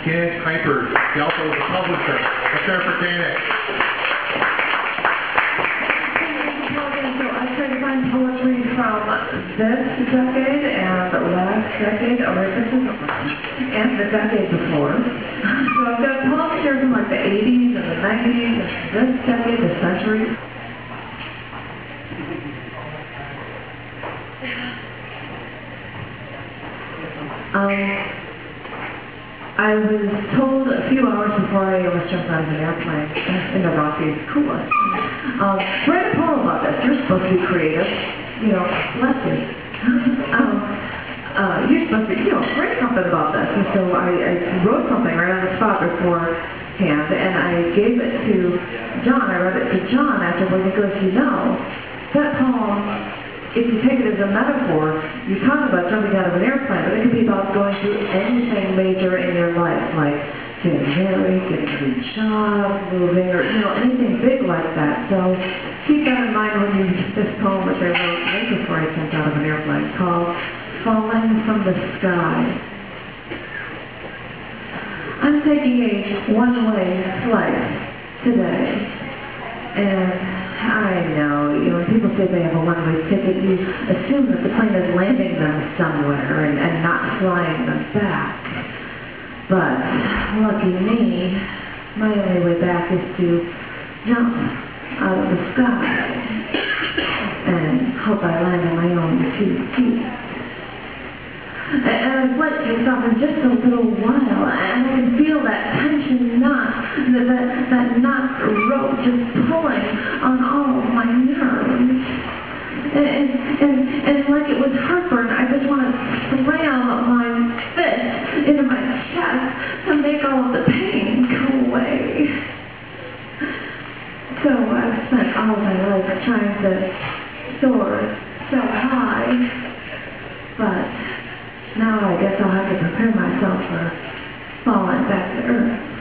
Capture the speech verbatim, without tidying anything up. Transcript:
Kenneth Kuiper. He also is a publisher. Let's hear it for Kenneth. So I tried to find poetry from this decade and last decade, or this is, and the decade before. So I've got poems here from like the eighties and the nineties, and this decade, the century. Um, I was told a few hours before I was jumped out of an airplane in the Rockies, cool. Um, write a poem about this. You're supposed to be creative. You know, bless you. um, uh, you're supposed to, you know, write something about this. And so I, I wrote something right on the spot beforehand, and I gave it to John. I read it to John afterwards. He goes, you know, that poem, if you take it as a metaphor, you talk about jumping out of an airplane, but it could be about going through anything major in your life, like getting married, getting a new job, moving, or, you know, anything big like that. So keep that in mind when you read this poem, which I wrote right before I jumped out of an airplane, called Falling from the Sky. I'm taking a one-way flight today, and I know, you know, when people say they have a one-way ticket, you assume that the plane is landing them somewhere and, and not flying them back. But, lucky me, my only way back is to jump out of the sky and hope I land on my own two feet. And, and I've let you stop in just a little while, and I can feel that tension knot, that, that, that knot rope just pulling on all of my nerves. And, and, and, and like it was heartburn, I just want to slam my fist into my chest to make all of the pain go away. So I've spent all my life trying to soar so high, but now I guess I'll have to prepare myself for falling back to earth.